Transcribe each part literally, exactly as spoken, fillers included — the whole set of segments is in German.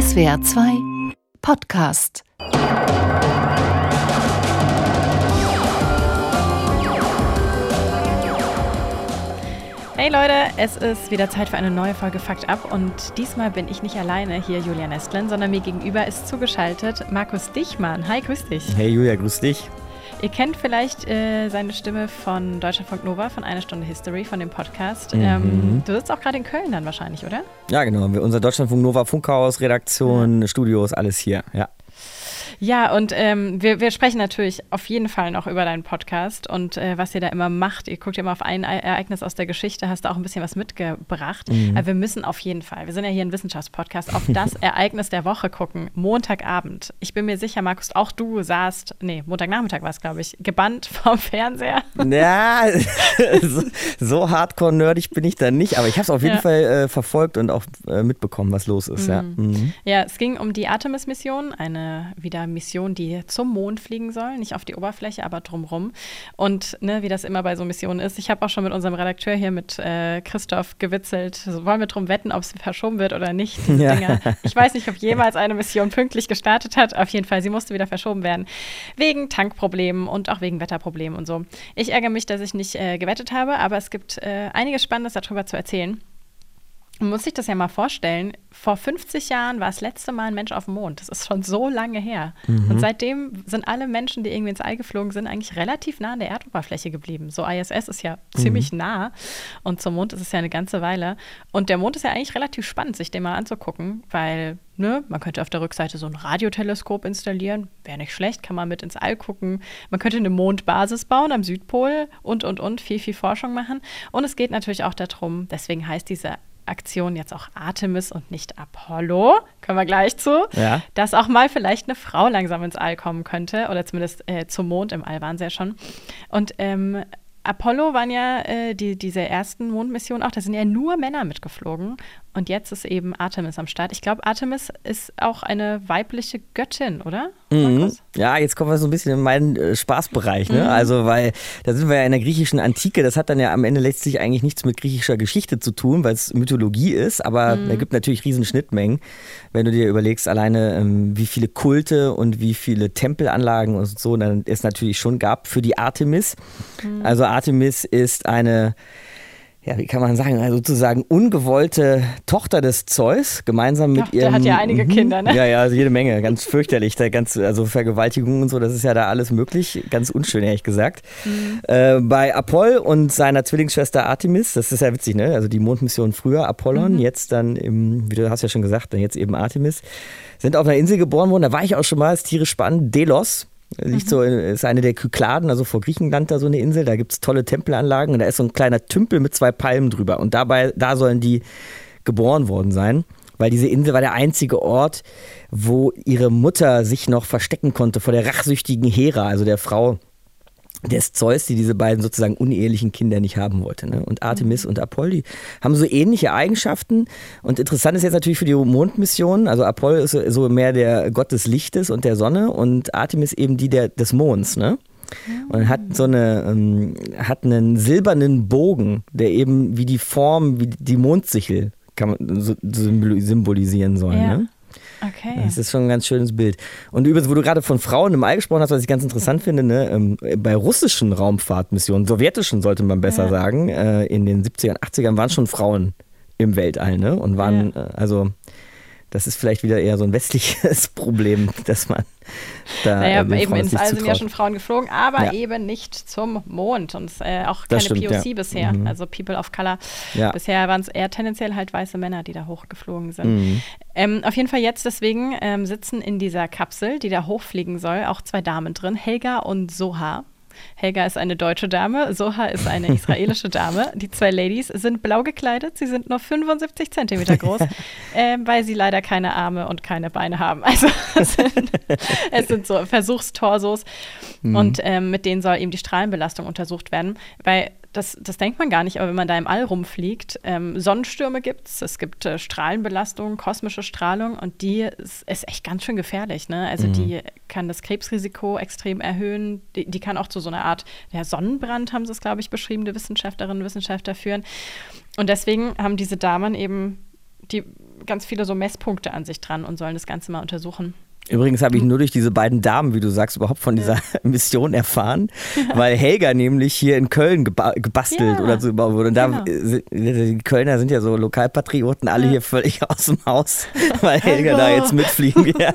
S W R zwei Podcast. Hey Leute, es ist wieder Zeit für eine neue Folge Fakt Up und diesmal bin ich nicht alleine hier, Julia Nestlin, sondern mir gegenüber ist zugeschaltet Markus Dichmann. Hi, grüß dich. Hey Julia, grüß dich. Ihr kennt vielleicht äh, seine Stimme von Deutschlandfunk Nova, von Eine Stunde History, von dem Podcast. Mhm. Ähm, du sitzt auch gerade in Köln dann wahrscheinlich, oder? Ja, genau. Unser Deutschlandfunk Nova Funkhaus, Redaktion, ja. Studios, alles hier, ja. Ja, und ähm, wir, wir sprechen natürlich auf jeden Fall noch über deinen Podcast und äh, was ihr da immer macht. Ihr guckt ja immer auf ein Ereignis aus der Geschichte, hast da auch ein bisschen was mitgebracht. Mhm. Aber wir müssen auf jeden Fall, wir sind ja hier ein Wissenschaftspodcast, auf das Ereignis der Woche gucken. Montagabend. Ich bin mir sicher, Markus, auch du saßt, nee, Montagnachmittag war es, glaube ich, gebannt vorm Fernseher. Ja, so, so hardcore-nerdig bin ich da nicht, aber ich habe es auf jeden ja. Fall äh, verfolgt und auch äh, mitbekommen, was los ist. Mhm. Ja. Mhm. ja, es ging um die Artemis-Mission, eine wieder Mission, die zum Mond fliegen soll, nicht auf die Oberfläche, aber drumrum. Und ne, wie das immer bei so Missionen ist, ich habe auch schon mit unserem Redakteur hier, mit äh, Christoph, gewitzelt, so, wollen wir drum wetten, ob es verschoben wird oder nicht, diese ja. Dinger. Ich weiß nicht, ob jemals eine Mission pünktlich gestartet hat, auf jeden Fall, sie musste wieder verschoben werden, wegen Tankproblemen und auch wegen Wetterproblemen und so. Ich ärgere mich, dass ich nicht äh, gewettet habe, aber es gibt äh, einiges Spannendes darüber zu erzählen. Man muss sich das ja mal vorstellen, vor fünfzig Jahren war das letzte Mal ein Mensch auf dem Mond. Das ist schon so lange her. Mhm. Und seitdem sind alle Menschen, die irgendwie ins All geflogen sind, eigentlich relativ nah an der Erdoberfläche geblieben. So I S S ist ja mhm. ziemlich nah und zum Mond ist es ja eine ganze Weile. Und der Mond ist ja eigentlich relativ spannend, sich den mal anzugucken, weil ne, man könnte auf der Rückseite so ein Radioteleskop installieren, wäre nicht schlecht, kann man mit ins All gucken. Man könnte eine Mondbasis bauen am Südpol und, und, und, viel, viel Forschung machen. Und es geht natürlich auch darum, deswegen heißt diese Aktion jetzt auch Artemis und nicht Apollo, kommen wir gleich zu, ja. dass auch mal vielleicht eine Frau langsam ins All kommen könnte oder zumindest äh, zum Mond, im All waren sie ja schon. Und ähm, Apollo waren ja äh, die, diese ersten Mondmissionen auch, da sind ja nur Männer mitgeflogen und jetzt ist eben Artemis am Start. Ich glaube, Artemis ist auch eine weibliche Göttin, oder? Mhm. Ja, jetzt kommen wir so ein bisschen in meinen äh, Spaßbereich, ne? Mhm. Also, weil da sind wir ja in der griechischen Antike, das hat dann ja am Ende letztlich eigentlich nichts mit griechischer Geschichte zu tun, weil es Mythologie ist, aber mhm. da gibt natürlich riesen Schnittmengen, wenn du dir überlegst, alleine ähm, wie viele Kulte und wie viele Tempelanlagen und so dann es natürlich schon gab für die Artemis. Mhm. Also Artemis ist eine, ja, wie kann man sagen, also sozusagen ungewollte Tochter des Zeus, gemeinsam mit Ach, ihrem... Der hat ja einige mh, Kinder, ne? Ja, ja, also jede Menge, ganz fürchterlich, da ganz, also Vergewaltigungen und so, das ist ja da alles möglich, ganz unschön, ehrlich gesagt. Mhm. Äh, bei Apoll und seiner Zwillingsschwester Artemis, das ist ja witzig, ne, also die Mondmission früher Apollon, mhm. jetzt dann, im, wie du hast ja schon gesagt, dann jetzt eben Artemis, sind auf einer Insel geboren worden, da war ich auch schon mal, ist tierisch spannend, Delos. Liegt so, ist eine der Kykladen, also vor Griechenland da so eine Insel, da gibt es tolle Tempelanlagen und da ist so ein kleiner Tümpel mit zwei Palmen drüber und dabei, da sollen die geboren worden sein, weil diese Insel war der einzige Ort, wo ihre Mutter sich noch verstecken konnte vor der rachsüchtigen Hera, also der Frau des Zeus, die diese beiden sozusagen unehelichen Kinder nicht haben wollte. Ne? Und Artemis und Apoll, die haben so ähnliche Eigenschaften. Und interessant ist jetzt natürlich für die Mondmission, also Apoll ist so mehr der Gott des Lichtes und der Sonne und Artemis eben die der, des Monds. Ne? Und hat so eine, ähm, hat einen silbernen Bogen, der eben wie die Form, wie die Mondsichel kann man so symbolisieren soll. Ja. Ne? Okay. Das ist schon ein ganz schönes Bild. Und übrigens, wo du gerade von Frauen im All gesprochen hast, was ich ganz interessant finde, ne, ähm, bei russischen Raumfahrtmissionen, sowjetischen sollte man besser ja. sagen, äh, in den siebzigern, achtzigern waren schon Frauen im Weltall, ne? Und waren, ja. äh, also das ist vielleicht wieder eher so ein westliches Problem, dass man da. Naja, äh, eben ins All sind zutraut. ja schon Frauen geflogen, aber ja. eben nicht zum Mond und äh, auch keine stimmt, P O C ja. bisher, mhm. also People of Color. Ja. Bisher waren es eher tendenziell halt weiße Männer, die da hochgeflogen sind. Mhm. Ähm, auf jeden Fall jetzt deswegen ähm, sitzen in dieser Kapsel, die da hochfliegen soll, auch zwei Damen drin, Helga und Soha. Helga ist eine deutsche Dame, Soha ist eine israelische Dame. Die zwei Ladies sind blau gekleidet, sie sind nur fünfundsiebzig Zentimeter groß, äh, weil sie leider keine Arme und keine Beine haben. Also es sind, es sind so Versuchstorsos mhm. und ähm, mit denen soll eben die Strahlenbelastung untersucht werden, weil das, das denkt man gar nicht, aber wenn man da im All rumfliegt, ähm, Sonnenstürme gibt es, es gibt äh, Strahlenbelastung, kosmische Strahlung und die ist, ist echt ganz schön gefährlich. Ne? Also mhm. die kann das Krebsrisiko extrem erhöhen, die, die kann auch zu so einer Art ja, Sonnenbrand, haben sie es, glaube ich, beschrieben, die Wissenschaftlerinnen und Wissenschaftler führen. Und deswegen haben diese Damen eben die ganz viele so Messpunkte an sich dran und sollen das Ganze mal untersuchen. Übrigens habe ich nur durch diese beiden Damen, wie du sagst, überhaupt von dieser ja. Mission erfahren, ja. weil Helga nämlich hier in Köln geba- gebastelt ja. oder so gebaut wurde. Und da, genau. die Kölner sind ja so Lokalpatrioten, alle ja. hier völlig aus dem Haus, weil Helga da jetzt mitfliegen. ja.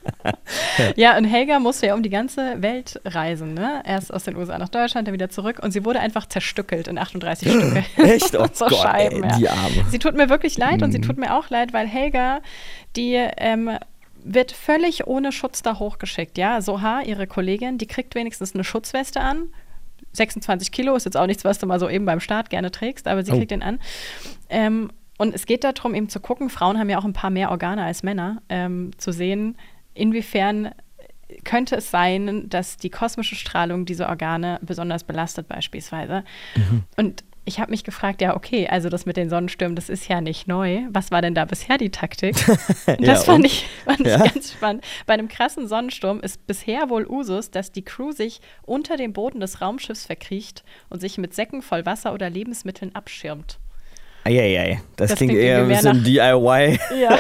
ja, und Helga musste ja um die ganze Welt reisen. Ne? Erst aus den U S A nach Deutschland, dann wieder zurück. Und sie wurde einfach zerstückelt in achtunddreißig Stücke. Echt? Oh so Gott, Scheiben, ey, ja. die Arme. Sie tut mir wirklich leid mhm. und sie tut mir auch leid, weil Helga, die ähm, wird völlig ohne Schutz da hochgeschickt. Ja, Soha, ihre Kollegin, die kriegt wenigstens eine Schutzweste an. sechsundzwanzig Kilo ist jetzt auch nichts, was du mal so eben beim Start gerne trägst, aber sie oh. kriegt den an. Ähm, und es geht darum, eben zu gucken, Frauen haben ja auch ein paar mehr Organe als Männer, ähm, zu sehen, inwiefern könnte es sein, dass die kosmische Strahlung diese Organe besonders belastet beispielsweise. Mhm. Und ich habe mich gefragt, ja okay, also das mit den Sonnenstürmen, das ist ja nicht neu. Was war denn da bisher die Taktik? Das ja, fand, ich, fand ja. ich ganz spannend. Bei einem krassen Sonnensturm ist bisher wohl Usus, dass die Crew sich unter dem Boden des Raumschiffs verkriecht und sich mit Säcken voll Wasser oder Lebensmitteln abschirmt. Eieiei, das, das klingt, klingt eher ein bisschen D I Y. Ja,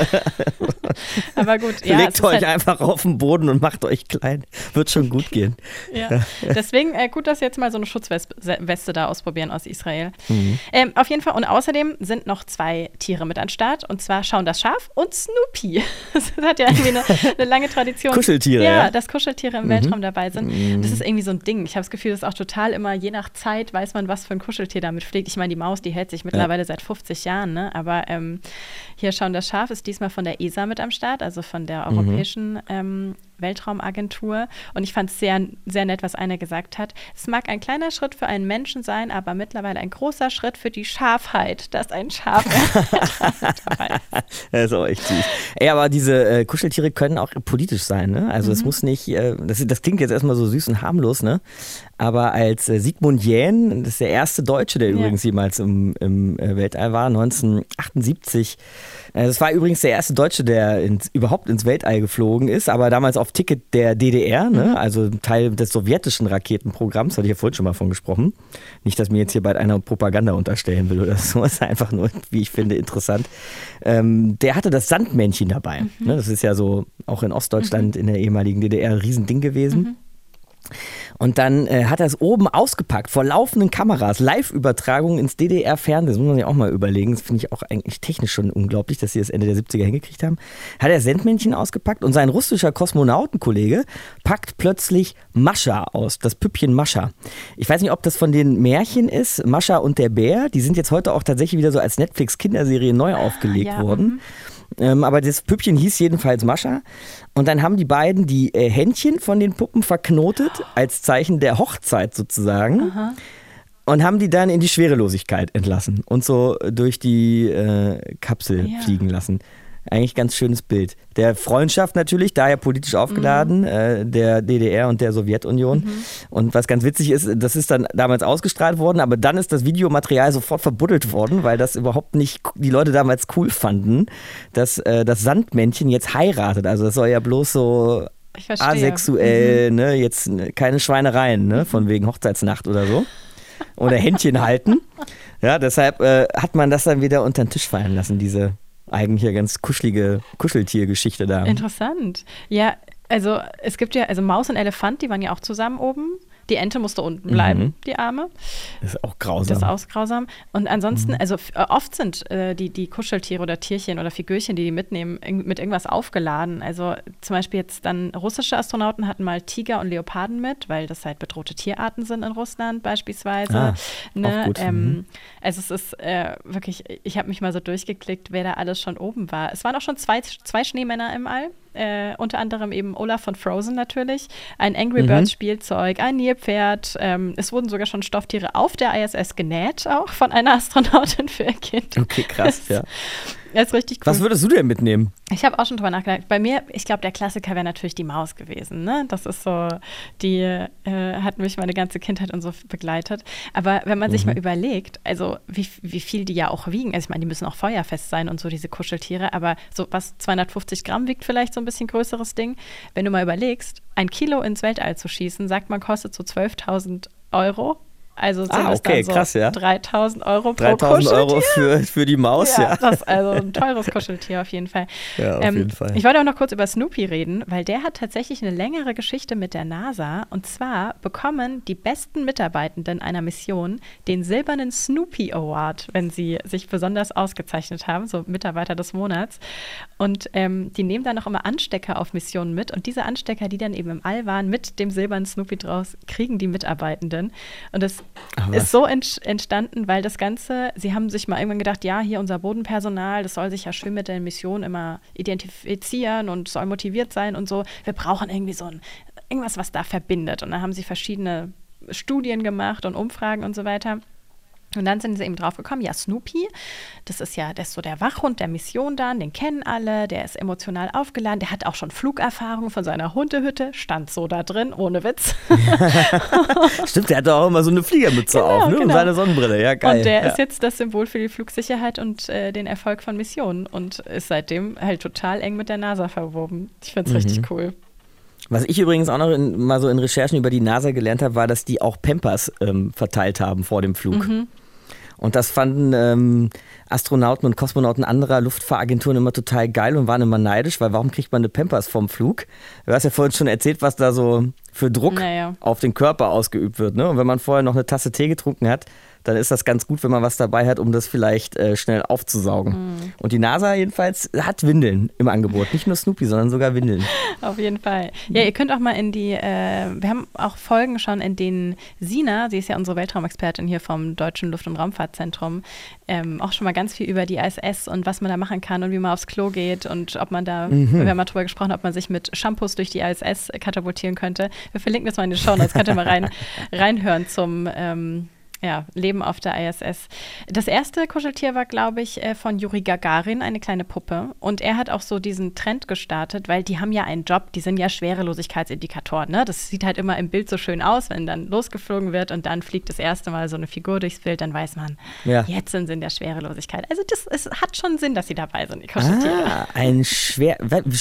aber gut. Ja, Legt euch halt einfach auf den Boden und macht euch klein. Wird schon gut gehen. ja. Deswegen äh, gut, dass wir jetzt mal so eine Schutzweste da ausprobieren aus Israel. Mhm. Ähm, auf jeden Fall. Und außerdem sind noch zwei Tiere mit an Start. Und zwar Schauen das Schaf und Snoopy. Das hat ja irgendwie eine, eine lange Tradition. Kuscheltiere, ja. Ja, dass Kuscheltiere im mhm. Weltraum dabei sind. Mhm. Das ist irgendwie so ein Ding. Ich habe das Gefühl, das ist auch total immer, je nach Zeit weiß man, was für ein Kuscheltier damit pflegt. Ich meine, die Maus, die hält sich mittlerweile ja. seit fünfzig Jahren, ne? Aber ähm, hier Schauen das Schaf ist diesmal von der E S A mit am Start, also von der Europäischen mhm. ähm, Weltraumagentur. Und ich fand es sehr, sehr nett, was einer gesagt hat. Es mag ein kleiner Schritt für einen Menschen sein, aber mittlerweile ein großer Schritt für die Schafheit, dass ein Schaf dabei ist. Das ist auch echt süß. Ey, aber diese äh, Kuscheltiere können auch politisch sein, ne? Also es mhm. muss nicht, äh, das, das klingt jetzt erstmal so süß und harmlos, ne? Aber als äh, Sigmund Jähn, das ist der erste Deutsche, der ja. übrigens jemals im, im äh, Weltall war, neunzehnhundertachtundsiebzig. Äh, das war übrigens der erste Deutsche, der ins, überhaupt ins Weltall geflogen ist, aber damals auf Ticket der D D R, ne? Mhm. Also Teil des sowjetischen Raketenprogramms, hatte ich ja vorhin schon mal von gesprochen. Nicht, dass mir jetzt hier bald einer Propaganda unterstellen will oder so, ist einfach nur, wie ich finde, interessant. Ähm, der hatte das Sandmännchen dabei. Mhm. Ne? Das ist ja so auch in Ostdeutschland mhm. in der ehemaligen D D R ein Riesending gewesen. Mhm. Und dann äh, hat er es oben ausgepackt, vor laufenden Kameras, Live-Übertragung ins D D R-Fernsehen. Das muss man sich auch mal überlegen. Das finde ich auch eigentlich technisch schon unglaublich, dass sie das Ende der siebziger hingekriegt haben. Hat er Sandmännchen ausgepackt und sein russischer Kosmonautenkollege packt plötzlich Mascha aus, das Püppchen Mascha. Ich weiß nicht, ob das von den Märchen ist, Mascha und der Bär. Die sind jetzt heute auch tatsächlich wieder so als Netflix-Kinderserie neu aufgelegt ja, worden. M- Ähm, aber das Püppchen hieß jedenfalls Mascha. Und dann haben die beiden die äh, Händchen von den Puppen verknotet, als Zeichen der Hochzeit sozusagen. Aha. Und haben die dann in die Schwerelosigkeit entlassen und so durch die äh, Kapsel ja. fliegen lassen. Eigentlich ganz schönes Bild. Der Freundschaft natürlich, daher politisch aufgeladen, mhm. äh, der D D R und der Sowjetunion. Mhm. Und was ganz witzig ist, das ist dann damals ausgestrahlt worden, aber dann ist das Videomaterial sofort verbuddelt worden, weil das überhaupt nicht die Leute damals cool fanden, dass äh, das Sandmännchen jetzt heiratet. Also das soll ja bloß so asexuell, mhm. ne, jetzt keine Schweinereien, ne, von wegen Hochzeitsnacht oder so. Oder Händchen halten. Ja, deshalb äh, hat man das dann wieder unter den Tisch fallen lassen, diese eigentlich ja ganz kuschelige Kuscheltiergeschichte da. Interessant. Ja, also es gibt ja, also Maus und Elefant, die waren ja auch zusammen oben. Die Ente musste unten bleiben, mhm. die Arme. Das ist auch grausam. Das ist auch grausam. Und ansonsten, mhm. also f- oft sind äh, die, die Kuscheltiere oder Tierchen oder Figürchen, die die mitnehmen, in, mit irgendwas aufgeladen. Also zum Beispiel jetzt dann russische Astronauten hatten mal Tiger und Leoparden mit, weil das halt bedrohte Tierarten sind in Russland beispielsweise. Ah, ne? auch gut. Ähm, mhm. Also es ist äh, wirklich, ich habe mich mal so durchgeklickt, wer da alles schon oben war. Es waren auch schon zwei, zwei Schneemänner im All. Äh, unter anderem eben Olaf von Frozen natürlich, ein Angry Birds Spielzeug, ein Nilpferd. Ähm, es wurden sogar schon Stofftiere auf der I S S genäht, auch von einer Astronautin für ihr Kind. Okay, krass, das, ja. Das ist richtig cool. Was würdest du denn mitnehmen? Ich habe auch schon drüber nachgedacht. Bei mir, ich glaube, der Klassiker wäre natürlich die Maus gewesen. Ne? Das ist so, die äh, hat mich meine ganze Kindheit und so begleitet. Aber wenn man mhm. sich mal überlegt, also wie, wie viel die ja auch wiegen, also ich meine, die müssen auch feuerfest sein und so, diese Kuscheltiere, aber so was zweihundertfünfzig Gramm wiegt vielleicht so ein bisschen größeres Ding. Wenn du mal überlegst, ein Kilo ins Weltall zu schießen, sagt man, kostet so zwölftausend Euro. Also sind ah, es okay, dann so krass, ja. dreitausend Euro pro dreitausend Kuscheltier. Euro für, für die Maus, ja. ja. Das ist also ein teures Kuscheltier auf jeden Fall. Ja, auf ähm, jeden Fall. Ich wollte auch noch kurz über Snoopy reden, weil der hat tatsächlich eine längere Geschichte mit der NASA. Und zwar bekommen die besten Mitarbeitenden einer Mission den silbernen Snoopy Award, wenn sie sich besonders ausgezeichnet haben, so Mitarbeiter des Monats. Und ähm, die nehmen dann auch immer Anstecker auf Missionen mit. Und diese Anstecker, die dann eben im All waren, mit dem silbernen Snoopy draus, kriegen die Mitarbeitenden. Und das Ach, ist so ent- entstanden, weil das Ganze, sie haben sich mal irgendwann gedacht, ja, hier unser Bodenpersonal, das soll sich ja schön mit der Mission immer identifizieren und soll motiviert sein und so. Wir brauchen irgendwie so ein, irgendwas, was da verbindet. Und dann haben sie verschiedene Studien gemacht und Umfragen und so weiter. Und dann sind sie eben drauf gekommen, ja, Snoopy, das ist ja, das ist so der Wachhund der Mission dann, den kennen alle, der ist emotional aufgeladen, der hat auch schon Flugerfahrung von seiner Hundehütte, stand so da drin, ohne Witz. Stimmt, der hat doch auch immer so eine Fliegermütze genau, auf, ne? Genau. Und seine Sonnenbrille, ja, geil. Und der ja. ist jetzt das Symbol für die Flugsicherheit und äh, den Erfolg von Missionen und ist seitdem halt total eng mit der NASA verwoben. Ich finde es mhm. richtig cool. Was ich übrigens auch noch in, mal so in Recherchen über die NASA gelernt habe, war, dass die auch Pampers ähm, verteilt haben vor dem Flug. Mhm. Und das fanden ähm, Astronauten und Kosmonauten anderer Luftfahragenturen immer total geil und waren immer neidisch, weil warum kriegt man eine Pampers vom Flug? Du hast ja vorhin schon erzählt, was da so für Druck naja. auf den Körper ausgeübt wird. Ne? Und wenn man vorher noch eine Tasse Tee getrunken hat, dann ist das ganz gut, wenn man was dabei hat, um das vielleicht äh, schnell aufzusaugen. Mhm. Und die NASA jedenfalls hat Windeln im Angebot. Nicht nur Snoopy, sondern sogar Windeln. Auf jeden Fall. Ja, ihr könnt auch mal in die, äh, wir haben auch Folgen schon, in denen Sina, sie ist ja unsere Weltraumexpertin hier vom Deutschen Luft- und Raumfahrtzentrum, ähm, auch schon mal ganz viel über die I S S und was man da machen kann und wie man aufs Klo geht und ob man da, mhm. wir haben mal drüber gesprochen, ob man sich mit Shampoos durch die I S S katapultieren könnte. Wir verlinken das mal in die Shownotes, könnt ihr mal rein, reinhören zum ähm, Ja, Leben auf der I S S. Das erste Kuscheltier war, glaube ich, von Juri Gagarin, eine kleine Puppe. Und er hat auch so diesen Trend gestartet, weil die haben ja einen Job, die sind ja Schwerelosigkeitsindikatoren. Ne? Das sieht halt immer im Bild so schön aus, wenn dann losgeflogen wird und dann fliegt das erste Mal so eine Figur durchs Bild, dann weiß man, ja. jetzt sind sie in der Schwerelosigkeit. Also das es hat schon Sinn, dass sie dabei sind, die Kuscheltiere. Ah, ein Schwer-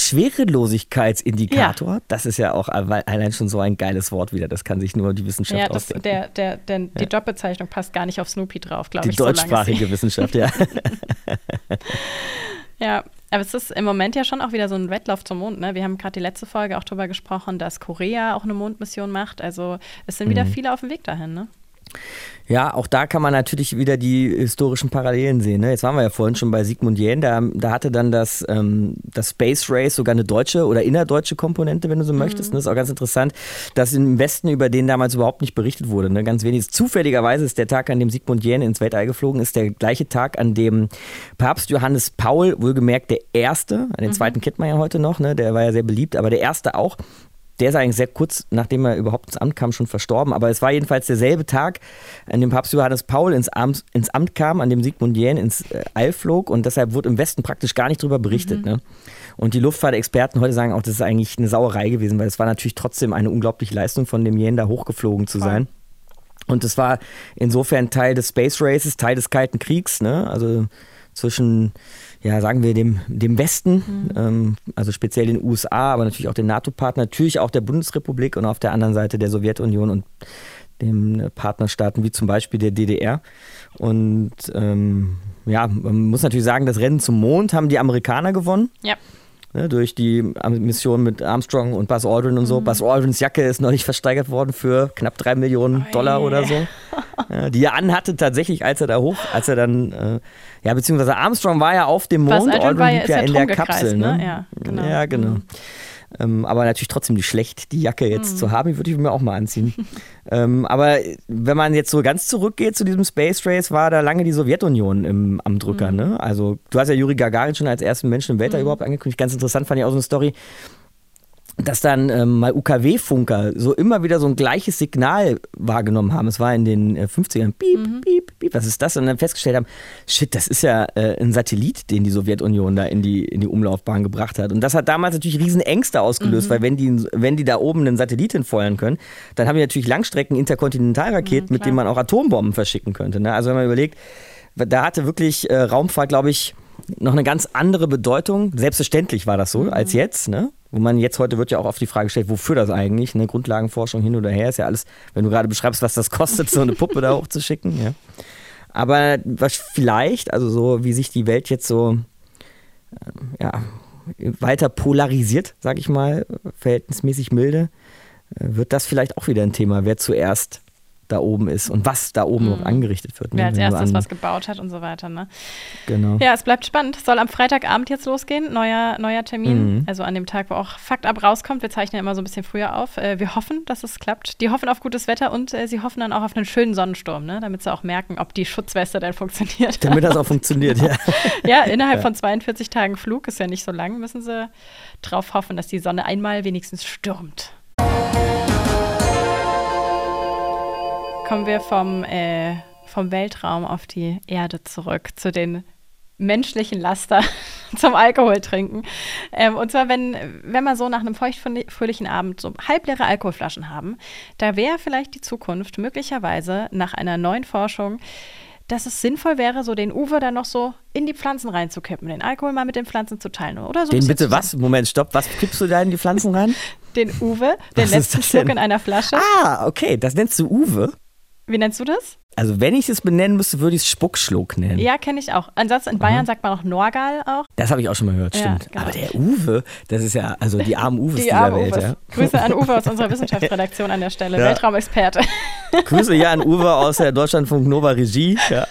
Schwerelosigkeitsindikator? Ja. Das ist ja auch allein schon so ein geiles Wort wieder. Das kann sich nur die Wissenschaft ja, das, ausdenken. Der, der, der, die ja. Jobbezeichnung passt gar nicht auf Snoopy drauf, glaube ich. Die deutschsprachige so Wissenschaft, ja. Ja, aber es ist im Moment ja schon auch wieder so ein Wettlauf zum Mond. Ne? Wir haben gerade die letzte Folge auch darüber gesprochen, dass Korea auch eine Mondmission macht. Also es sind wieder mhm. viele auf dem Weg dahin, ne? Ja, auch da kann man natürlich wieder die historischen Parallelen sehen. Ne? Jetzt waren wir ja vorhin schon bei Sigmund Jähn, da, da hatte dann das, ähm, das Space Race sogar eine deutsche oder innerdeutsche Komponente, wenn du so mhm. möchtest. Das ist auch ganz interessant, dass im Westen über den damals überhaupt nicht berichtet wurde. Ne? Ganz wenig. Zufälligerweise ist der Tag, an dem Sigmund Jähn ins Weltall geflogen ist, der gleiche Tag, an dem Papst Johannes Paul, wohlgemerkt der Erste, den mhm. zweiten kennt man ja heute noch, ne? Der war ja sehr beliebt, aber der Erste auch. Der ist eigentlich sehr kurz, nachdem er überhaupt ins Amt kam, schon verstorben. Aber es war jedenfalls derselbe Tag, an dem Papst Johannes Paul ins Amt, ins Amt kam, an dem Sigmund Jähn ins All flog. Und deshalb wurde im Westen praktisch gar nicht drüber berichtet. Mhm. Ne? Und die Luftfahrtexperten heute sagen auch, das ist eigentlich eine Sauerei gewesen, weil es war natürlich trotzdem eine unglaubliche Leistung von dem Jähn, da hochgeflogen zu sein. Und es war insofern Teil des Space Races, Teil des Kalten Kriegs. Ne? Also zwischen, ja, sagen wir, dem, dem Westen, mhm. ähm, also speziell den U S A, aber natürlich auch den NATO-Partner, natürlich auch der Bundesrepublik und auf der anderen Seite der Sowjetunion und den Partnerstaaten wie zum Beispiel der D D R. Und ähm, ja, man muss natürlich sagen, das Rennen zum Mond haben die Amerikaner gewonnen. Ja. Ne, durch die Mission mit Armstrong und Buzz Aldrin und so. Mhm. Buzz Aldrins Jacke ist neulich versteigert worden für knapp drei Millionen Dollar oder so. Ja, die er anhatte tatsächlich, als er da hoch, als er dann, äh, ja, beziehungsweise Armstrong war ja auf dem Mond, Buzz Aldrin Aldrin blieb ja, ja in der Kapsel. Kapsel. Ne? Ne? Ja, genau. Ja, genau. Mhm. Ähm, aber natürlich trotzdem nicht schlecht, die Jacke jetzt mhm. zu haben, die würde ich mir auch mal anziehen. ähm, aber wenn man jetzt so ganz zurückgeht zu diesem Space Race, war da lange die Sowjetunion im, am Drücker. Mhm. Ne? Also du hast ja Juri Gagarin schon als ersten Menschen im Weltall mhm. überhaupt angekündigt. Ganz interessant fand ich auch so eine Story, dass dann ähm, mal U K W-Funker so immer wieder so ein gleiches Signal wahrgenommen haben. Es war in den äh, fünfzigern, piep, mhm. piep, piep, was ist das? Und dann festgestellt haben, shit, das ist ja äh, ein Satellit, den die Sowjetunion da in die, in die Umlaufbahn gebracht hat. Und das hat damals natürlich riesen Ängste ausgelöst, mhm. weil wenn die, wenn die da oben einen Satellit hinfeuern können, dann haben die natürlich Langstrecken-Interkontinentalraketen, mhm, mit denen man auch Atombomben verschicken könnte. Ne? Also wenn man überlegt, da hatte wirklich äh, Raumfahrt, glaube ich, noch eine ganz andere Bedeutung. Selbstverständlich war das so, mhm. als jetzt, ne? wo man jetzt heute wird ja auch oft die Frage gestellt, wofür das eigentlich? Ne? Grundlagenforschung hin oder her ist ja alles, wenn du gerade beschreibst, was das kostet, so eine Puppe da hochzuschicken. Ja. Aber was vielleicht, also so wie sich die Welt jetzt so äh, ja, weiter polarisiert, sag ich mal, verhältnismäßig milde, äh, wird das vielleicht auch wieder ein Thema, wer zuerst da oben ist und was da oben mhm. noch angerichtet wird. Ne? Wer als Wenn du erstes an- was gebaut hat und so weiter. Ne? Genau. Ja, es bleibt spannend. Soll am Freitagabend jetzt losgehen, neuer, neuer Termin. Mhm. Also an dem Tag, wo auch Fakt ab rauskommt. Wir zeichnen ja immer so ein bisschen früher auf. Äh, wir hoffen, dass es klappt. Die hoffen auf gutes Wetter und äh, sie hoffen dann auch auf einen schönen Sonnensturm, ne? Damit sie auch merken, ob die Schutzweste dann funktioniert. Damit das auch funktioniert, ja. Ja, innerhalb Ja. von zweiundvierzig Tagen Flug, ist ja nicht so lang, müssen sie drauf hoffen, dass die Sonne einmal wenigstens stürmt. Kommen wir vom, äh, vom Weltraum auf die Erde zurück, zu den menschlichen Laster zum Alkohol trinken. Ähm, und zwar, wenn, wenn wir so nach einem feuchtfröhlichen Abend so halbleere Alkoholflaschen haben, da wäre vielleicht die Zukunft möglicherweise nach einer neuen Forschung, dass es sinnvoll wäre, so den Uwe dann noch so in die Pflanzen reinzukippen, den Alkohol mal mit den Pflanzen zu teilen. Oder so ein Den bisschen bitte zusammen. was? Moment, stopp. Was kippst du da in die Pflanzen rein? Den Uwe, den Was ist letzten das Schluck denn? in einer Flasche. Ah, okay. Das nennst du Uwe? Wie nennst du das? Also wenn ich es benennen müsste, würde ich es Spuckschluck nennen. Ja, kenne ich auch. Ansonsten in Bayern sagt man auch Norgal auch. Das habe ich auch schon mal gehört, Ja, stimmt. genau. Aber der Uwe, das ist ja, also die armen Uwes Die dieser arme Welt. Uwes. Ja. Grüße an Uwe aus unserer Wissenschaftsredaktion an der Stelle. Ja. Weltraumexperte. Grüße hier an Uwe aus der Deutschlandfunk Nova Regie. Ja.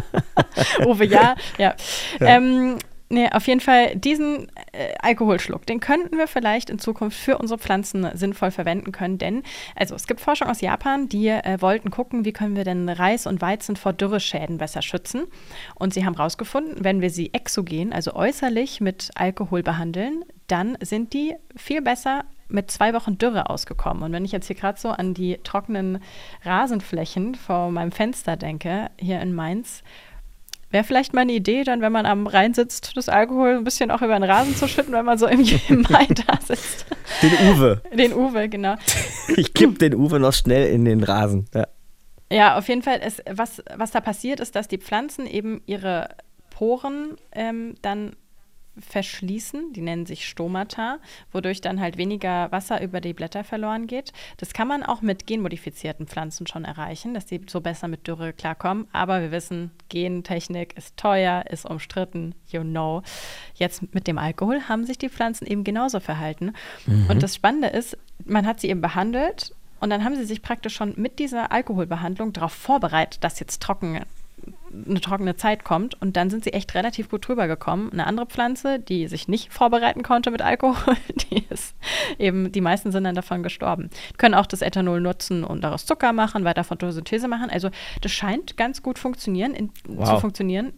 Uwe, ja. ja. Ähm, nee, auf jeden Fall diesen äh, Alkoholschluck, den könnten wir vielleicht in Zukunft für unsere Pflanzen sinnvoll verwenden können, denn also es gibt Forschung aus Japan, die äh, wollten gucken, wie können wir denn Reis und Weizen vor Dürreschäden besser schützen, und sie haben herausgefunden, wenn wir sie exogen, also äußerlich mit Alkohol behandeln, dann sind die viel besser mit zwei Wochen Dürre ausgekommen. Und wenn ich jetzt hier gerade so an die trockenen Rasenflächen vor meinem Fenster denke, hier in Mainz, wäre vielleicht mal eine Idee, dann, wenn man am Rhein sitzt, das Alkohol ein bisschen auch über den Rasen zu schütten, wenn man so im, im Mai da sitzt. Den Uwe. Den Uwe, genau. Ich kipp den Uwe noch schnell in den Rasen. Ja. Ja, auf jeden Fall, ist, was, was da passiert, ist, dass die Pflanzen eben ihre Poren ähm, dann verschließen, die nennen sich Stomata, wodurch dann halt weniger Wasser über die Blätter verloren geht. Das kann man auch mit genmodifizierten Pflanzen schon erreichen, dass die so besser mit Dürre klarkommen. Aber wir wissen, Gentechnik ist teuer, ist umstritten, you know. Jetzt mit dem Alkohol haben sich die Pflanzen eben genauso verhalten. Mhm. Und das Spannende ist, man hat sie eben behandelt und dann haben sie sich praktisch schon mit dieser Alkoholbehandlung darauf vorbereitet, dass jetzt trocken eine trockene Zeit kommt, und dann sind sie echt relativ gut drüber gekommen. Eine andere Pflanze, die sich nicht vorbereiten konnte mit Alkohol, die ist eben, die meisten sind dann davon gestorben. Können auch das Ethanol nutzen und daraus Zucker machen, weiter Photosynthese machen. Also das scheint ganz gut funktionieren, in, Wow. zu funktionieren,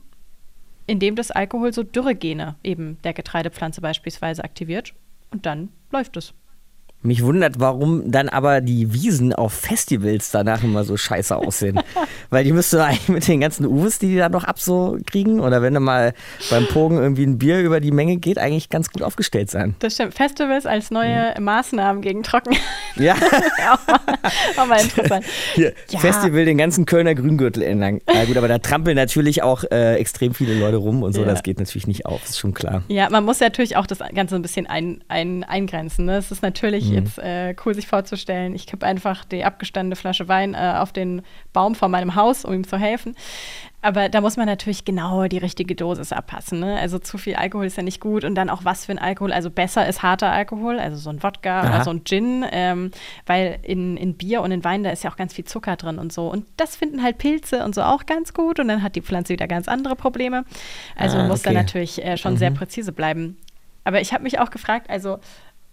indem das Alkohol so Dürregene eben der Getreidepflanze beispielsweise aktiviert, und dann läuft es. Mich wundert, warum dann aber die Wiesen auf Festivals danach immer so scheiße aussehen. Weil die müsste eigentlich mit den ganzen Uwes, die die da noch ab so kriegen, oder wenn du mal beim Pogen irgendwie ein Bier über die Menge geht, eigentlich ganz gut aufgestellt sein. Das stimmt. Festivals als neue mhm. Maßnahmen gegen Trockenheit. Ja. auch, mal, auch mal interessant. Hier, Ja. Festival den ganzen Kölner Grüngürtel entlang. Na gut, aber da trampeln natürlich auch äh, extrem viele Leute rum und so. Ja. Das geht natürlich nicht auf, ist schon klar. Ja, man muss natürlich auch das Ganze ein bisschen ein, ein, eingrenzen. Ne? Es ist natürlich jetzt äh, cool, sich vorzustellen, ich kippe einfach die abgestandene Flasche Wein äh, auf den Baum vor meinem Haus, um ihm zu helfen. Aber da muss man natürlich genau die richtige Dosis abpassen. Ne? Also zu viel Alkohol ist ja nicht gut, und dann auch was für ein Alkohol. Also besser ist harter Alkohol, also so ein Wodka Aha. oder so ein Gin, ähm, weil in, in Bier und in Wein, da ist ja auch ganz viel Zucker drin und so. Und das finden halt Pilze und so auch ganz gut, und dann hat die Pflanze wieder ganz andere Probleme. Also Ah, muss okay. da natürlich äh, schon Mhm. sehr präzise bleiben. Aber ich habe mich auch gefragt, also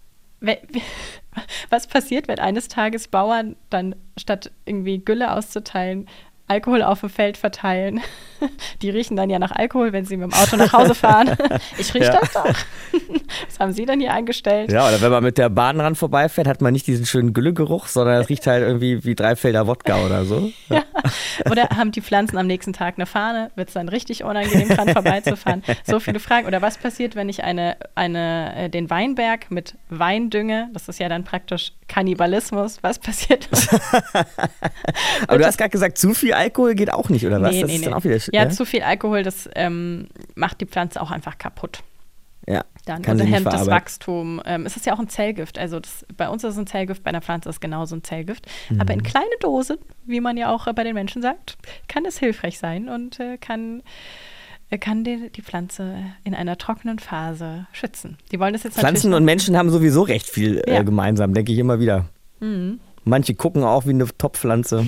was passiert, wenn eines Tages Bauern dann statt irgendwie Gülle auszuteilen, Alkohol auf dem Feld verteilen? Die riechen dann ja nach Alkohol, wenn sie mit dem Auto nach Hause fahren. Ich rieche Ja. das doch. Was haben Sie denn hier eingestellt? Ja, oder wenn man mit der Bahn dran vorbeifährt, hat man nicht diesen schönen Güllegeruch, sondern es riecht halt irgendwie wie Dreifelder Wodka oder so. Ja. Oder haben die Pflanzen am nächsten Tag eine Fahne? Wird es dann richtig unangenehm, dran vorbeizufahren? So viele Fragen. Oder was passiert, wenn ich eine, eine, äh, den Weinberg mit Wein dünge? Das ist ja dann praktisch Kannibalismus. Was passiert? Aber du hast gerade gesagt, zu viel Alkohol geht auch nicht, oder was? Nee, das nee, ist dann nee. auch wieder Ja, ja? zu viel Alkohol, das ähm, macht die Pflanze auch einfach kaputt. Ja, Dann kann und sie nicht hemmt das verarbeiten. Wachstum. Ähm, es ist ja auch ein Zellgift. Also das, bei uns ist es ein Zellgift, bei einer Pflanze ist es genauso ein Zellgift. Mhm. Aber in kleine Dosen, wie man ja auch äh, bei den Menschen sagt, kann es hilfreich sein und äh, kann, äh, kann die, die Pflanze in einer trockenen Phase schützen. Die wollen das jetzt Pflanzen natürlich und Menschen haben sowieso recht viel Ja. äh, gemeinsam, denke ich immer wieder. Mhm. Manche gucken auch wie eine Topfpflanze.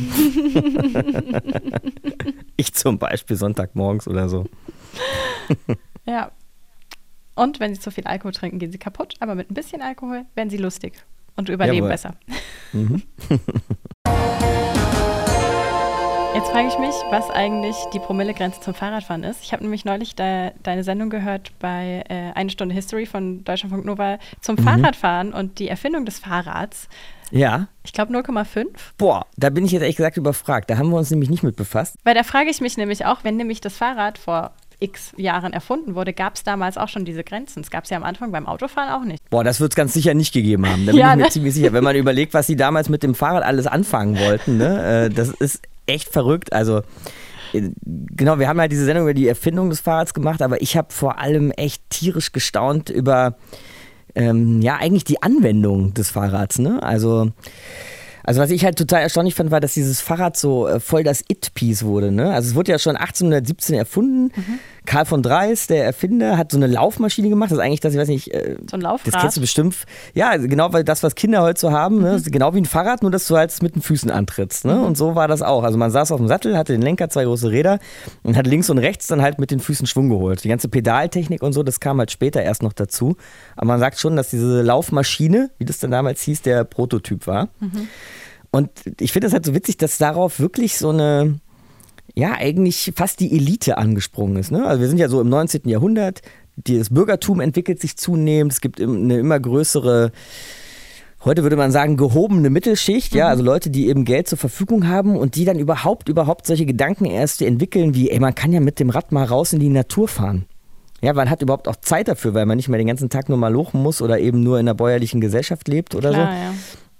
Ich zum Beispiel Sonntagmorgens oder so. Ja. Und wenn sie zu viel Alkohol trinken, gehen sie kaputt. Aber mit ein bisschen Alkohol werden sie lustig und überleben Jawohl. besser. Mhm. Jetzt frage ich mich, was eigentlich die Promillegrenze zum Fahrradfahren ist. Ich habe nämlich neulich de, deine Sendung gehört bei äh, Eine Stunde History von Deutschlandfunk Nova zum Mhm. Fahrradfahren und die Erfindung des Fahrrads. Ja. Ich glaube null Komma fünf. Boah, da bin ich jetzt ehrlich gesagt überfragt. Da haben wir uns nämlich nicht mit befasst. Weil da frage ich mich nämlich auch, wenn nämlich das Fahrrad vor x Jahren erfunden wurde, gab es damals auch schon diese Grenzen. Es gab es ja am Anfang beim Autofahren auch nicht. Boah, das wird es ganz sicher nicht gegeben haben. Da bin Ja, ich mir ne? ziemlich sicher. Wenn man überlegt, was sie damals mit dem Fahrrad alles anfangen wollten, ne? äh, das ist echt verrückt. Also äh, genau, wir haben halt diese Sendung über die Erfindung des Fahrrads gemacht, aber ich habe vor allem echt tierisch gestaunt über ähm, ja eigentlich die Anwendung des Fahrrads. Ne? Also Also was ich halt total erstaunlich fand, war, dass dieses Fahrrad so äh, voll das It-Piece wurde. Ne? Also es wurde ja schon achtzehnhundertsiebzehn erfunden. Mhm. Karl von Dreis, der Erfinder, hat so eine Laufmaschine gemacht. Das ist eigentlich das, ich weiß nicht, äh, so ein Laufrad. Das kennst du bestimmt. Ja, genau, weil das, was Kinder heute so haben, ne? Mhm. Genau wie ein Fahrrad, nur dass du halt mit den Füßen antrittst. Ne? Mhm. Und so war das auch. Also man saß auf dem Sattel, hatte den Lenker, zwei große Räder und hat links und rechts dann halt mit den Füßen Schwung geholt. Die ganze Pedaltechnik und so, das kam halt später erst noch dazu. Aber man sagt schon, dass diese Laufmaschine, wie das dann damals hieß, der Prototyp war. Mhm. Und ich finde es halt so witzig, dass darauf wirklich so eine, ja, eigentlich fast die Elite angesprungen ist. Ne? Also wir sind ja so im neunzehnten Jahrhundert, das Bürgertum entwickelt sich zunehmend, es gibt eine immer größere, heute würde man sagen, gehobene Mittelschicht, ja, also Leute, die eben Geld zur Verfügung haben und die dann überhaupt, überhaupt solche Gedanken erst entwickeln, wie, ey, man kann ja mit dem Rad mal raus in die Natur fahren. Ja, man hat überhaupt auch Zeit dafür, weil man nicht mehr den ganzen Tag nur mal lochen muss oder eben nur in einer bäuerlichen Gesellschaft lebt oder Klar, so. Ja.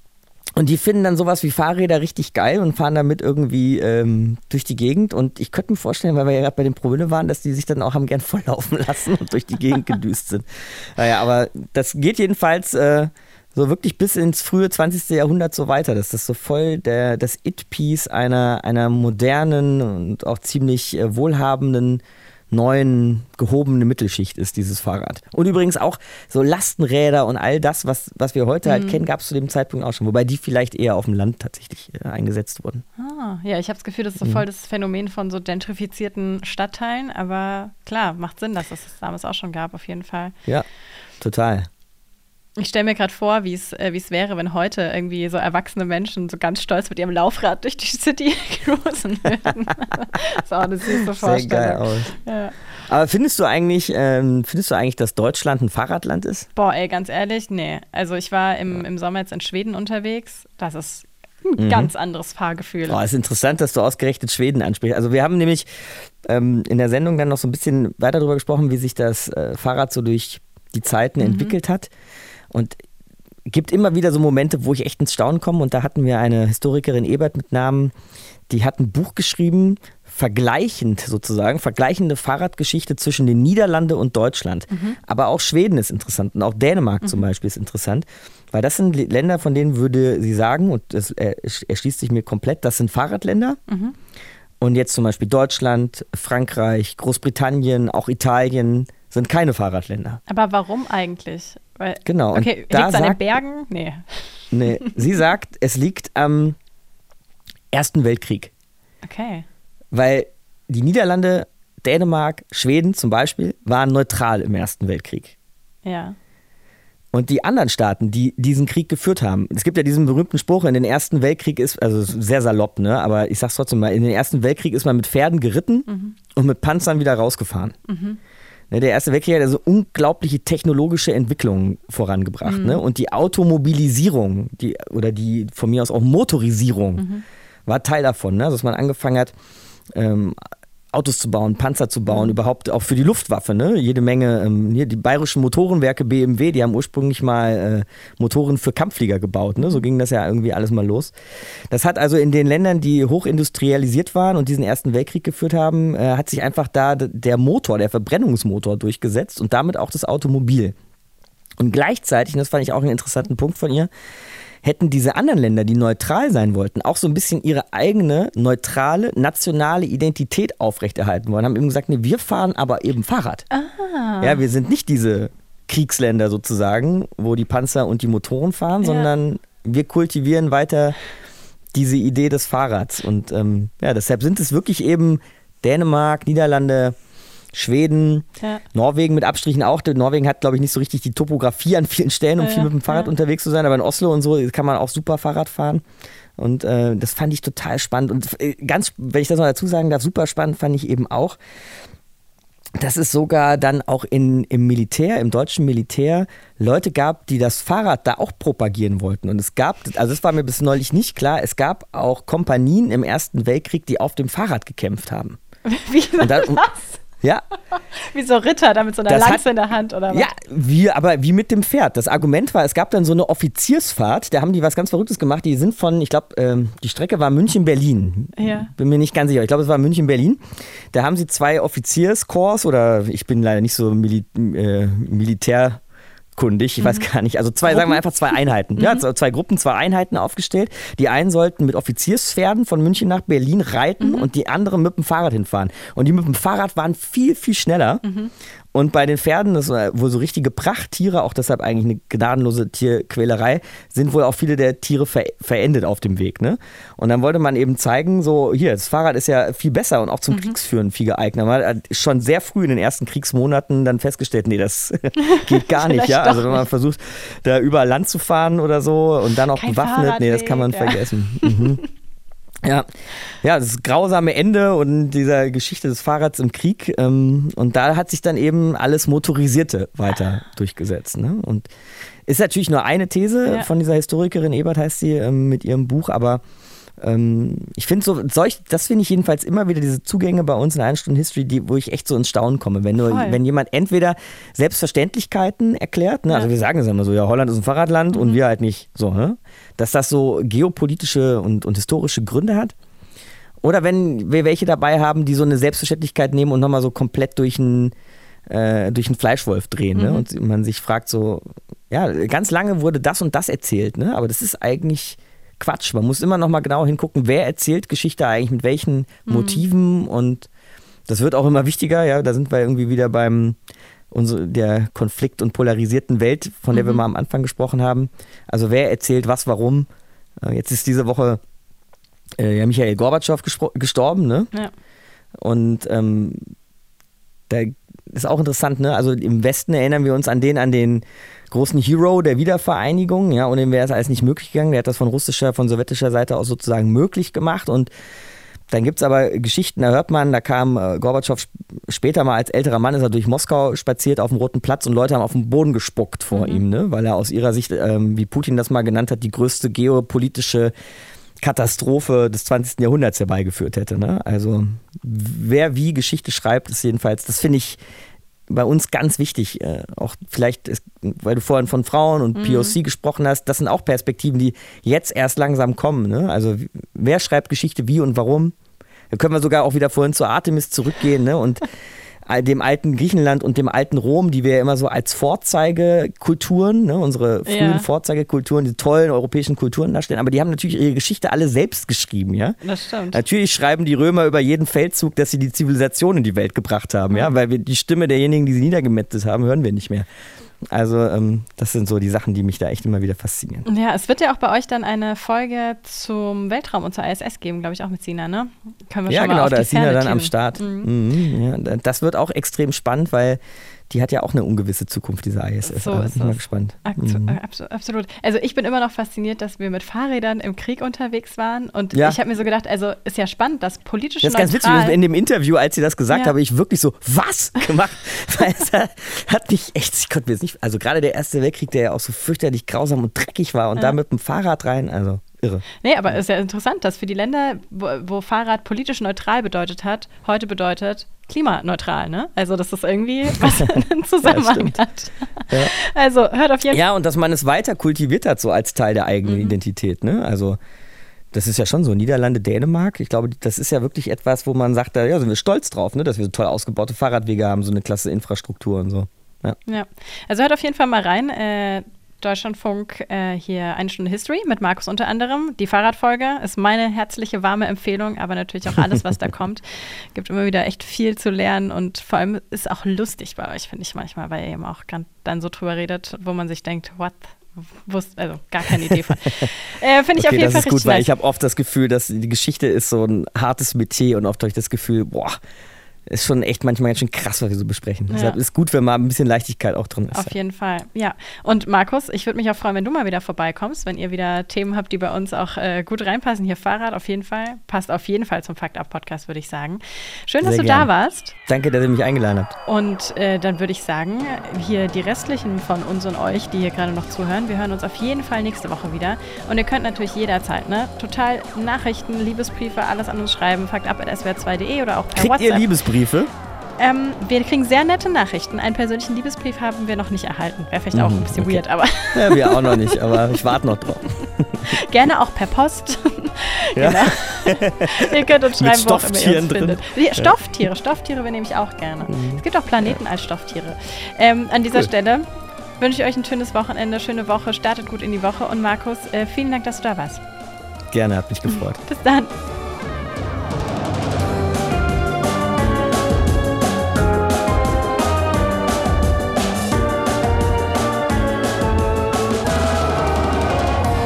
Und die finden dann sowas wie Fahrräder richtig geil und fahren damit irgendwie ähm, durch die Gegend. Und ich könnte mir vorstellen, weil wir ja gerade bei den Promille waren, dass die sich dann auch haben gern volllaufen lassen und durch die Gegend gedüst sind. Naja, aber das geht jedenfalls äh, so wirklich bis ins frühe zwanzigste Jahrhundert so weiter. Das ist so voll der, das It-Piece einer, einer modernen und auch ziemlich äh, wohlhabenden neuen, gehobene Mittelschicht ist dieses Fahrrad. Und übrigens auch so Lastenräder und all das, was, was wir heute halt Mhm. kennen, gab es zu dem Zeitpunkt auch schon. Wobei die vielleicht eher auf dem Land tatsächlich äh, eingesetzt wurden. Ah, ja, ich habe das Gefühl, das ist so Mhm. voll das Phänomen von so gentrifizierten Stadtteilen. Aber klar, macht Sinn, dass es das damals auch schon gab, auf jeden Fall. Ja, total. Ich stelle mir gerade vor, wie es äh, wie es wäre, wenn heute irgendwie so erwachsene Menschen so ganz stolz mit ihrem Laufrad durch die City cruisen würden. So, das ist so Sehr geil aus. Ja. Aber findest du eigentlich, ähm, findest du eigentlich, dass Deutschland ein Fahrradland ist? Boah, ey, ganz ehrlich, nee. Also ich war im, im Sommer jetzt in Schweden unterwegs. Das ist ein Mhm. ganz anderes Fahrgefühl. Oh, ist interessant, dass du ausgerechnet Schweden ansprichst. Also wir haben nämlich ähm, in der Sendung dann noch so ein bisschen weiter darüber gesprochen, wie sich das äh, Fahrrad so durch die Zeiten Mhm. entwickelt hat. Und gibt immer wieder so Momente, wo ich echt ins Staunen komme. Und da hatten wir eine Historikerin Ebert mit Namen, die hat ein Buch geschrieben, vergleichend sozusagen, vergleichende Fahrradgeschichte zwischen den Niederlanden und Deutschland. Mhm. Aber auch Schweden ist interessant und auch Dänemark mhm. zum Beispiel ist interessant. Weil das sind Länder, von denen würde sie sagen, und das erschließt sich mir komplett, das sind Fahrradländer. Mhm. Und jetzt zum Beispiel Deutschland, Frankreich, Großbritannien, auch Italien sind keine Fahrradländer. Aber warum eigentlich? Weil, genau. Okay, liegt es an den Bergen? Nee. Nee, sie sagt, es liegt am Ersten Weltkrieg. Okay. Weil die Niederlande, Dänemark, Schweden zum Beispiel, waren neutral im Ersten Weltkrieg. Ja. Und die anderen Staaten, die diesen Krieg geführt haben, es gibt ja diesen berühmten Spruch, in den Ersten Weltkrieg ist, also sehr salopp, ne? Aber ich sag's trotzdem mal, in den Ersten Weltkrieg ist man mit Pferden geritten mhm. und mit Panzern wieder rausgefahren. Mhm. Der Erste Weltkrieg hat also unglaubliche technologische Entwicklungen vorangebracht. Mhm. Ne? Und die Automobilisierung, die, oder die von mir aus auch Motorisierung, mhm. war Teil davon. Ne? Also dass man angefangen hat, ähm, Autos zu bauen, Panzer zu bauen, mhm. überhaupt auch für die Luftwaffe, ne? Jede Menge, ähm, hier die bayerischen Motorenwerke B M W, die haben ursprünglich mal äh, Motoren für Kampfflieger gebaut, ne? So ging das ja irgendwie alles mal los. Das hat also in den Ländern, die hochindustrialisiert waren und diesen Ersten Weltkrieg geführt haben, äh, hat sich einfach da der Motor, der Verbrennungsmotor durchgesetzt und damit auch das Automobil. Und gleichzeitig, und das fand ich auch einen interessanten Punkt von ihr, hätten diese anderen Länder, die neutral sein wollten, auch so ein bisschen ihre eigene neutrale, nationale Identität aufrechterhalten wollen. Haben eben gesagt, nee, wir fahren aber eben Fahrrad. Ah. Ja, wir sind nicht diese Kriegsländer sozusagen, wo die Panzer und die Motoren fahren, ja. sondern wir kultivieren weiter diese Idee des Fahrrads. Und ähm, ja, deshalb sind es wirklich eben Dänemark, Niederlande, Schweden, ja. Norwegen mit Abstrichen auch. Norwegen hat, glaube ich, nicht so richtig die Topografie an vielen Stellen, um ja, viel mit dem Fahrrad ja. unterwegs zu sein. Aber in Oslo und so kann man auch super Fahrrad fahren. Und äh, das fand ich total spannend. Und äh, ganz, wenn ich das noch dazu sagen darf, super spannend fand ich eben auch, dass es sogar dann auch in, im Militär, im deutschen Militär, Leute gab, die das Fahrrad da auch propagieren wollten. Und es gab, also das war mir bis neulich nicht klar, es gab auch Kompanien im Ersten Weltkrieg, die auf dem Fahrrad gekämpft haben. Wie war und dann, das? Ja. Wie so Ritter, da mit so einer das Lanze hat, in der Hand, oder was? Ja, wie, aber wie mit dem Pferd. Das Argument war, es gab dann so eine Offiziersfahrt, da haben die was ganz Verrücktes gemacht. Die sind von, ich glaube, ähm, die Strecke war München-Berlin. Ja. Bin mir nicht ganz sicher. Ich glaube, es war München-Berlin. Da haben sie zwei Offizierskorps, oder ich bin leider nicht so Mil- äh, Militär... kundig, ich mhm. weiß gar nicht, also zwei, Gruppen? sagen wir einfach zwei Einheiten, mhm. ja, zwei Gruppen, zwei Einheiten aufgestellt. Die einen sollten mit Offizierspferden von München nach Berlin reiten mhm. und die anderen mit dem Fahrrad hinfahren. Und die mit dem Fahrrad waren viel, viel schneller. Mhm. Und bei den Pferden, das war wohl so richtige Prachttiere, auch deshalb eigentlich eine gnadenlose Tierquälerei, sind wohl auch viele der Tiere ver- verendet auf dem Weg. Ne? Und dann wollte man eben zeigen, so hier, das Fahrrad ist ja viel besser und auch zum mhm. Kriegsführen viel geeignet. Man hat schon sehr früh in den ersten Kriegsmonaten dann festgestellt, nee, das geht gar nicht. ja. Also wenn man versucht, da überall Land zu fahren oder so und dann auch Kein bewaffnet, nee, das kann man ja. vergessen. Mhm. Ja, ja, das grausame Ende und dieser Geschichte des Fahrrads im Krieg. Ähm, und da hat sich dann eben alles Motorisierte weiter durchgesetzt. Ne? Und ist natürlich nur eine These ja. von dieser Historikerin, Ebert heißt sie, ähm, mit ihrem Buch, aber ähm, ich finde so, solch, das finde ich jedenfalls immer wieder diese Zugänge bei uns in einer Stunde History, die, wo ich echt so ins Staunen komme. Wenn, nur, wenn jemand entweder Selbstverständlichkeiten erklärt, ne? also ja. wir sagen es immer so, ja, Holland ist ein Fahrradland mhm. und wir halt nicht so, ne? Dass das so geopolitische und, und historische Gründe hat. Oder wenn wir welche dabei haben, die so eine Selbstverständlichkeit nehmen und nochmal so komplett durch einen äh, durch einen Fleischwolf drehen. Mhm. Ne? Und man sich fragt so, ja, ganz lange wurde das und das erzählt, ne? Aber das ist eigentlich Quatsch. Man muss immer nochmal genau hingucken, wer erzählt Geschichte eigentlich, mit welchen mhm. Motiven, und das wird auch immer wichtiger, ja, da sind wir irgendwie wieder beim unsere, der Konflikt- und polarisierten Welt, von der mhm. wir mal am Anfang gesprochen haben. Also wer erzählt was, warum. Jetzt ist diese Woche äh, ja, Michail Gorbatschow gespro- gestorben, ne? Ja. Und ähm, da ist auch interessant, ne? Also im Westen erinnern wir uns an den, an den großen Hero der Wiedervereinigung, ja, und dem wäre es alles nicht möglich gegangen. Der hat das von russischer, von sowjetischer Seite aus sozusagen möglich gemacht. Und dann gibt es aber Geschichten, da hört man, da kam äh, Gorbatschow später mal als älterer Mann, ist er durch Moskau spaziert auf dem Roten Platz und Leute haben auf den Boden gespuckt vor mhm. ihm, ne? Weil er aus ihrer Sicht, ähm, wie Putin das mal genannt hat, die größte geopolitische Katastrophe des zwanzigsten Jahrhunderts herbeigeführt hätte. Ne? Also wer wie Geschichte schreibt, ist jedenfalls, das finde ich bei uns ganz wichtig. Äh, auch vielleicht, ist, weil du vorhin von Frauen und mhm. P O C gesprochen hast, das sind auch Perspektiven, die jetzt erst langsam kommen. Ne? Also wer schreibt Geschichte wie und warum? Da können wir sogar auch wieder vorhin zu Artemis zurückgehen, ne? Und dem alten Griechenland und dem alten Rom, die wir ja immer so als Vorzeigekulturen, ne, unsere frühen ja. Vorzeigekulturen, die tollen europäischen Kulturen darstellen, aber die haben natürlich ihre Geschichte alle selbst geschrieben, ja. Das stimmt. Natürlich schreiben die Römer über jeden Feldzug, dass sie die Zivilisation in die Welt gebracht haben, mhm. ja, weil wir die Stimme derjenigen, die sie niedergemetzelt haben, hören wir nicht mehr. Also ähm, das sind so die Sachen, die mich da echt immer wieder faszinieren. Ja, es wird ja auch bei euch dann eine Folge zum Weltraum und zur I S S geben, glaube ich, auch mit Sina, ne? Können wir ja, schon genau, mal auf da die ist Sina Ferne dann tun. am Start. Mhm. Mhm, ja, das wird auch extrem spannend, weil die hat ja auch eine ungewisse Zukunft, diese I S S. So also ist bin ich mal es. gespannt. Aktu- mhm. absolut, absolut. Also ich bin immer noch fasziniert, dass wir mit Fahrrädern im Krieg unterwegs waren. Und ja. ich habe mir so gedacht, also ist ja spannend, dass politische Das ist ganz neutral witzig, in dem Interview, als sie das gesagt ja. habe, ich wirklich so, was gemacht? Weil es hat mich echt, ich konnte mir das nicht, also gerade der Erste Weltkrieg, der ja auch so fürchterlich grausam und dreckig war und ja. da mit dem Fahrrad rein, also Irre. Nee, aber es ist ja interessant, dass für die Länder, wo, wo Fahrrad politisch neutral bedeutet hat, heute bedeutet klimaneutral, ne? Also, dass das irgendwie was einen Zusammenhang ja, hat. Ja. Also, hört auf jeden Fall. Ja, und dass man es weiter kultiviert hat, so als Teil der eigenen mhm. Identität, ne? Also, das ist ja schon so, Niederlande, Dänemark, ich glaube, das ist ja wirklich etwas, wo man sagt, da ja, sind wir stolz drauf, ne? Dass wir so toll ausgebaute Fahrradwege haben, so eine klasse Infrastruktur und so. Ja, ja. Also hört auf jeden Fall mal rein. Äh, Deutschlandfunk, äh, hier eine Stunde History mit Markus unter anderem. Die Fahrradfolge ist meine herzliche, warme Empfehlung, aber natürlich auch alles, was da kommt. Gibt immer wieder echt viel zu lernen und vor allem ist auch lustig bei euch, finde ich manchmal, weil ihr eben auch dann so drüber redet, wo man sich denkt, what? Wusst, also gar keine Idee von. Äh, Finde ich okay, auf jeden das Fall ist gut, richtig weil nice. Ich habe oft das Gefühl, dass die Geschichte ist so ein hartes Metier und oft habe ich das Gefühl, boah, ist schon echt manchmal ganz schön krass, was wir so besprechen. Ja. Deshalb ist gut, wenn mal ein bisschen Leichtigkeit auch drin ist. Auf jeden Fall, ja. Und Markus, ich würde mich auch freuen, wenn du mal wieder vorbeikommst, wenn ihr wieder Themen habt, die bei uns auch äh, gut reinpassen. Hier Fahrrad auf jeden Fall. Passt auf jeden Fall zum Fakt-Up-Podcast, würde ich sagen. Schön, dass Sehr du gern. da warst. Danke, dass ihr mich eingeladen habt. Und äh, dann würde ich sagen, hier die restlichen von uns und euch, die hier gerade noch zuhören, wir hören uns auf jeden Fall nächste Woche wieder. Und ihr könnt natürlich jederzeit, ne, total Nachrichten, Liebesbriefe, alles an uns schreiben, faktup at s w r zwei punkt d e oder auch per Kriegt WhatsApp. ihr Liebesbriefe? Ähm, wir kriegen sehr nette Nachrichten. Einen persönlichen Liebesbrief haben wir noch nicht erhalten. Wäre vielleicht auch ein bisschen okay. weird, aber. Ja, wir auch noch nicht, aber ich warte noch drauf. Gerne auch per Post. Ja. Genau. Ihr könnt uns schreiben, Mit wo auch immer ihr uns drin. findet. Die Stofftiere, Stofftiere wir nehme ich auch gerne. Mhm. Es gibt auch Planeten als Stofftiere. Ähm, an dieser cool. Stelle wünsche ich euch ein schönes Wochenende, schöne Woche, startet gut in die Woche. Und Markus, äh, vielen Dank, dass du da warst. Gerne, hat mich gefreut. Bis dann.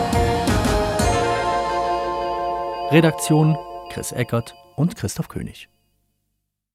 Redaktion Chris Eckert und Christoph König.